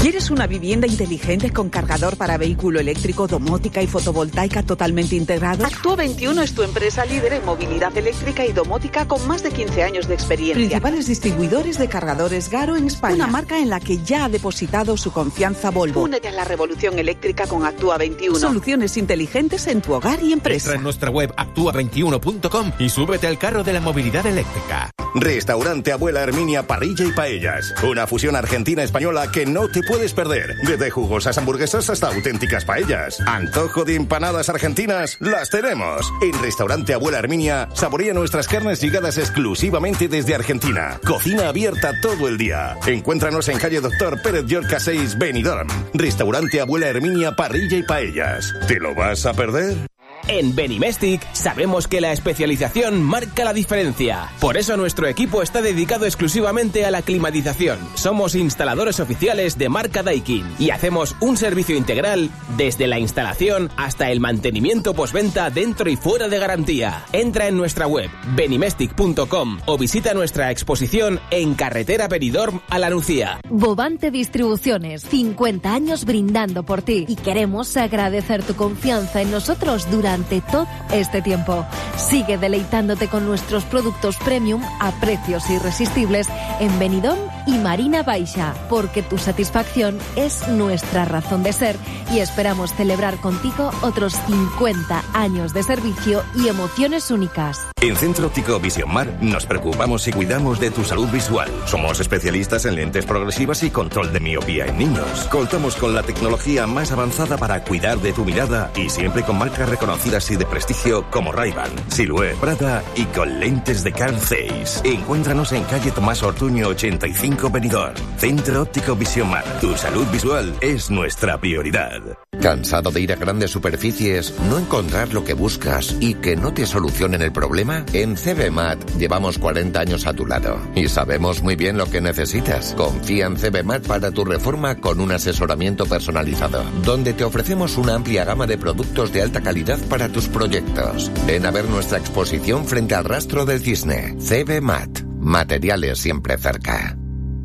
¿Quieres una vivienda inteligente con cargador para vehículo eléctrico, domótica y fotovoltaica totalmente integrado? Actúa 21 es tu empresa líder en movilidad eléctrica y domótica con más de 15 años de experiencia. Principales distribuidores de cargadores Garo en España. Una marca en la que ya ha depositado su confianza Volvo. Únete a la revolución eléctrica con Actúa 21. Soluciones inteligentes en tu hogar y empresa. Entra en nuestra web actua21.com y súbete al carro de la movilidad eléctrica. Restaurante Abuela Herminia Parrilla y Paellas. Una fusión argentina-española que no te puedes perder. Desde jugosas hamburguesas hasta auténticas paellas. Antojo de empanadas argentinas, las tenemos. En Restaurante Abuela Herminia, saborea nuestras carnes llegadas exclusivamente desde Argentina. Cocina abierta todo el día. Encuéntranos en calle Doctor Pérez Llorca 6, Benidorm. Restaurante Abuela Herminia Parrilla y Paellas. ¿Te lo vas a perder? En Benimestic sabemos que la especialización marca la diferencia. Por eso nuestro equipo está dedicado exclusivamente a la climatización. Somos instaladores oficiales de marca Daikin y hacemos un servicio integral desde la instalación hasta el mantenimiento postventa dentro y fuera de garantía. Entra en nuestra web benimestic.com o visita nuestra exposición en carretera Benidorm a La Nucía. Bovante Distribuciones, 50 años brindando por ti y queremos agradecer tu confianza en nosotros durante todo este tiempo. Sigue deleitándote con nuestros productos premium a precios irresistibles en Benidorm y Marina Baixa, porque tu satisfacción es nuestra razón de ser y esperamos celebrar contigo otros 50 años de servicio y emociones únicas. En Centro Óptico Visionmar nos preocupamos y cuidamos de tu salud visual. Somos especialistas en lentes progresivas y control de miopía en niños. Contamos con la tecnología más avanzada para cuidar de tu mirada y siempre con marcas reconocidas y de prestigio como Ray-Ban, Silhouette, Prada y con lentes de Carl Zeiss. Encuéntranos en calle Tomás Ortuño 85 Benidorm. Centro Óptico Visionmar. Tu salud visual es nuestra prioridad. ¿Cansado de ir a grandes superficies, no encontrar lo que buscas y que no te solucionen el problema? En CBMAT llevamos 40 años a tu lado y sabemos muy bien lo que necesitas. Confía en CBMAT para tu reforma con un asesoramiento personalizado, donde te ofrecemos una amplia gama de productos de alta calidad para tus proyectos. Ven a ver nuestra exposición frente al Rastro del Cisne. CBMAT. Materiales siempre cerca.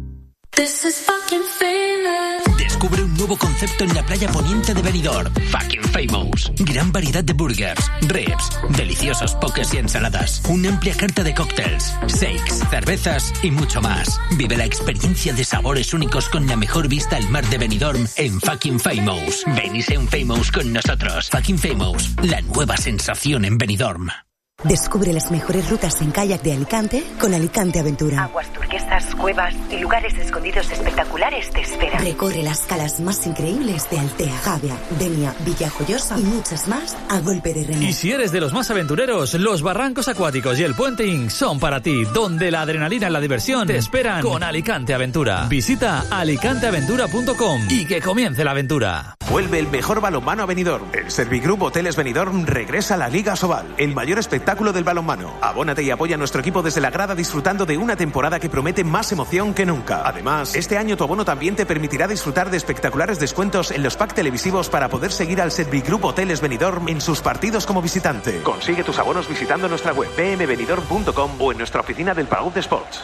Descubre un nuevo concepto en la playa poniente de Benidorm. Fucking Famous. Gran variedad de burgers, ribs, deliciosos pokés y ensaladas. Una amplia carta de cócteles, shakes, cervezas y mucho más. Vive la experiencia de sabores únicos con la mejor vista al mar de Benidorm en Fucking Famous. Ven y sé un Famous con nosotros. Fucking Famous, la nueva sensación en Benidorm. Descubre las mejores rutas en kayak de Alicante con Alicante Aventura. Aguas turquesas, cuevas y lugares escondidos espectaculares te esperan. Recorre las calas más increíbles de Altea, Javia, Denia, Villajoyosa y muchas más a golpe de remo. Y si eres de los más aventureros, los barrancos acuáticos y el puenting son para ti, donde la adrenalina y la diversión te esperan con Alicante Aventura. Visita alicanteaventura.com y que comience la aventura. Vuelve el mejor balonmano a Benidorm. El Servigroup Hoteles Benidorm regresa a la Liga Asobal, el mayor espectáculo del balonmano. Abónate y apoya a nuestro equipo desde la grada disfrutando de una temporada que promete más emoción que nunca. Además, este año tu abono también te permitirá disfrutar de espectaculares descuentos en los packs televisivos para poder seguir al Servigroup Hoteles Benidorm en sus partidos como visitante. Consigue tus abonos visitando nuestra web bmbenidorm.com o en nuestra oficina del Palau de Sports.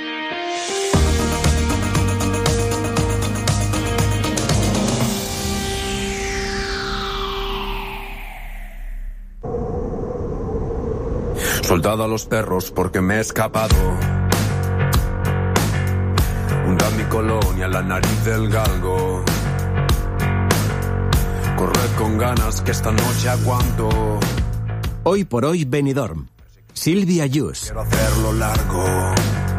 Soltado a los perros porque me he escapado. Hunda mi colonia en la nariz del galgo. Corred con ganas que esta noche aguanto. Hoy por hoy Benidorm. Silvia Yus. Quiero hacerlo largo.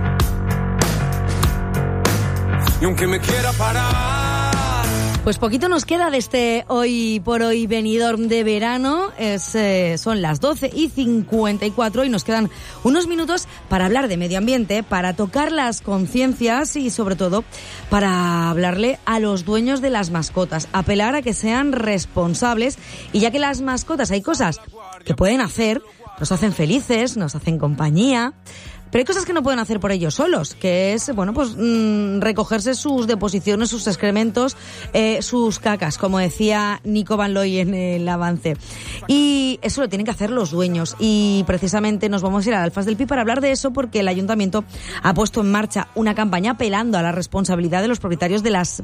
Y aunque me quiera parar. Pues poquito nos queda de este Hoy por Hoy Benidorm de verano. Son las 12:54 y nos quedan unos minutos para hablar de medio ambiente, para tocar las conciencias y sobre todo para hablarle a los dueños de las mascotas, apelar a que sean responsables, y ya que las mascotas hay cosas que pueden hacer, nos hacen felices, nos hacen compañía. Pero hay cosas que no pueden hacer por ellos solos, que es, recogerse sus deposiciones, sus excrementos, sus cacas, como decía Nico Van Looy en el avance. Y eso lo tienen que hacer los dueños. Y precisamente nos vamos a ir a Alfas del Pi para hablar de eso, porque el Ayuntamiento ha puesto en marcha una campaña apelando a la responsabilidad de los propietarios de las